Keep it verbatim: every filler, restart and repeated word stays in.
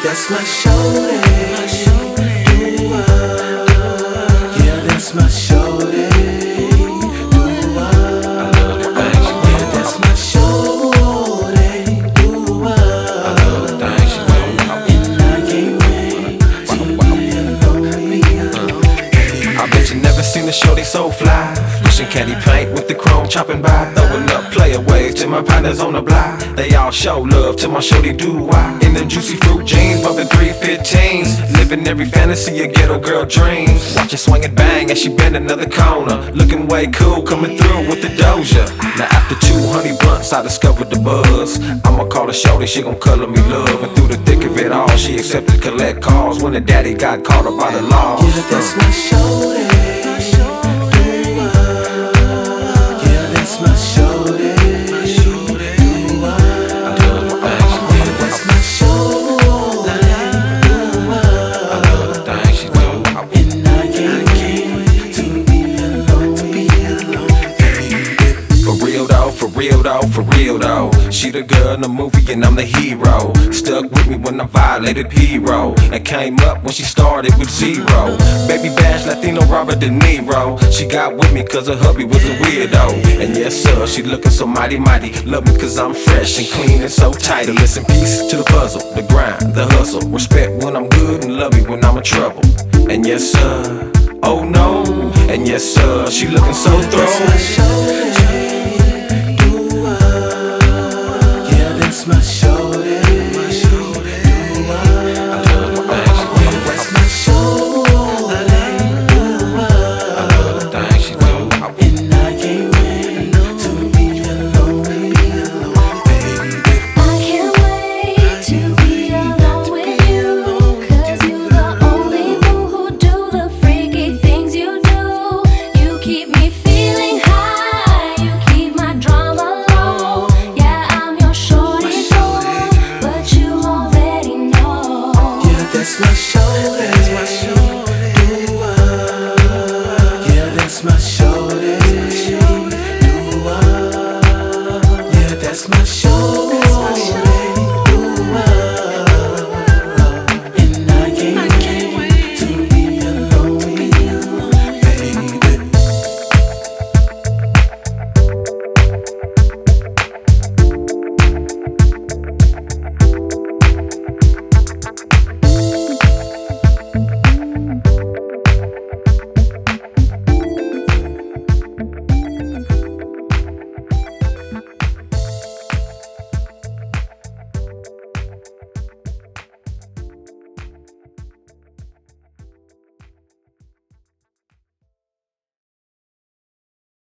that's my shorty. Ooh, ah. Yeah, that's my shorty. Ooh, ah. Yeah, that's my shorty. Ooh, ah. And I can't wait to be alone, be alone. I bet you never seen a shorty so fly. Pushing candy paint with the chrome chopping by. Throwing up player waves to my partners on the block. They all show love to my shorty do-why. In them juicy fruit jeans, bumping three fifteens. Living every fantasy a ghetto girl dreams. Watch her swing and bang as she bend another corner. Looking way cool, coming through with the doja. Now after two honey blunts, I discovered the buzz. I'ma call her shorty, she gon' color me love. And through the thick of it all, she accepted collect calls. When her daddy got caught up by the law. Yeah, that's my shorty. For real though, for real though. She the girl in the movie and I'm the hero. Stuck with me when I violated P-Roll. And came up when she started with zero. Baby Bash, Latino Robert De Niro. She got with me cause her hubby was a weirdo. And yes sir, she looking so mighty mighty. Love me cause I'm fresh and clean and so tight. And listen, peace to the puzzle, the grind, the hustle. Respect when I'm good and love me when I'm in trouble. And yes sir, oh no. And yes sir, she looking so That's my thrown. shorty.